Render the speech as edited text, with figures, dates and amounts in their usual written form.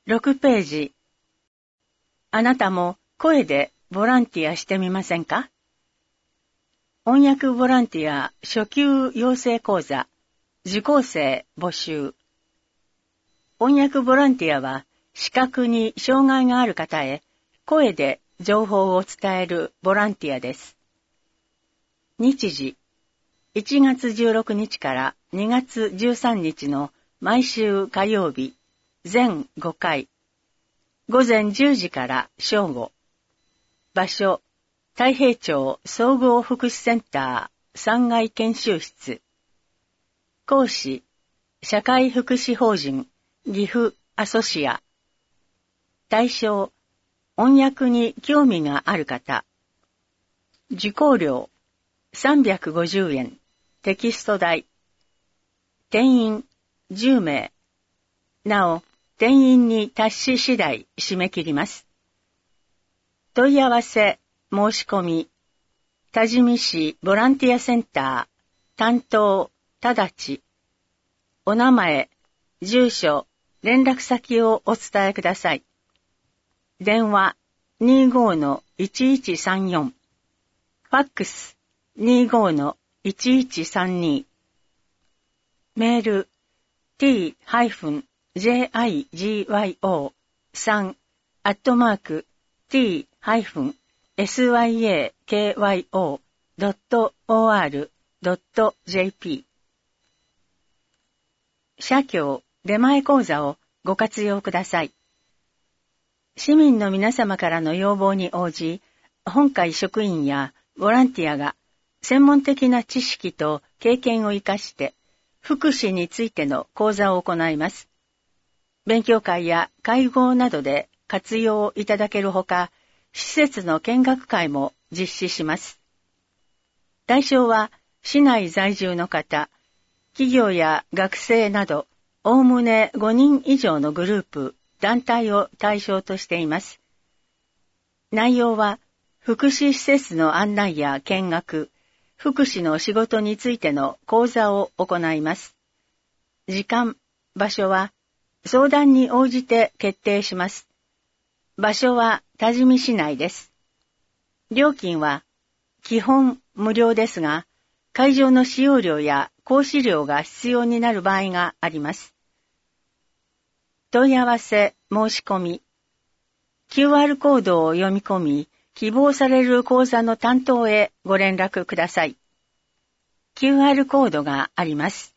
6ページ。あなたも声でボランティアしてみませんか？翻訳ボランティア初級養成講座受講生募集。翻訳ボランティアは視覚に障害がある方へ声で情報を伝えるボランティアです。日時1月16日から2月13日の毎週火曜日全5回。午前10時から正午。場所、太平町総合福祉センター3階研修室。講師、社会福祉法人岐阜アソシア。対象、翻訳に興味がある方。受講料、350円、テキスト代。定員、10名。なお、定員に達し次第締め切ります。問い合わせ、申し込み、多治見市ボランティアセンター、担当、直ち。お名前、住所、連絡先をお伝えください。電話、25-1134。ファックス、25-1132。メール、t-syakyo.or.jp。社協出前講座をご活用ください。市民の皆様からの要望に応じ、本会職員やボランティアが専門的な知識と経験を生かして福祉についての講座を行います。勉強会や会合などで活用いただけるほか、施設の見学会も実施します。対象は市内在住の方、企業や学生など、おおむね5人以上のグループ、団体を対象としています。内容は、福祉施設の案内や見学、福祉の仕事についての講座を行います。時間、場所は、相談に応じて決定します。場所は多治見市内です。料金は、基本無料ですが、会場の使用料や講師料が必要になる場合があります。問い合わせ、申し込み。QR コードを読み込み、希望される講座の担当へご連絡ください。QR コードがあります。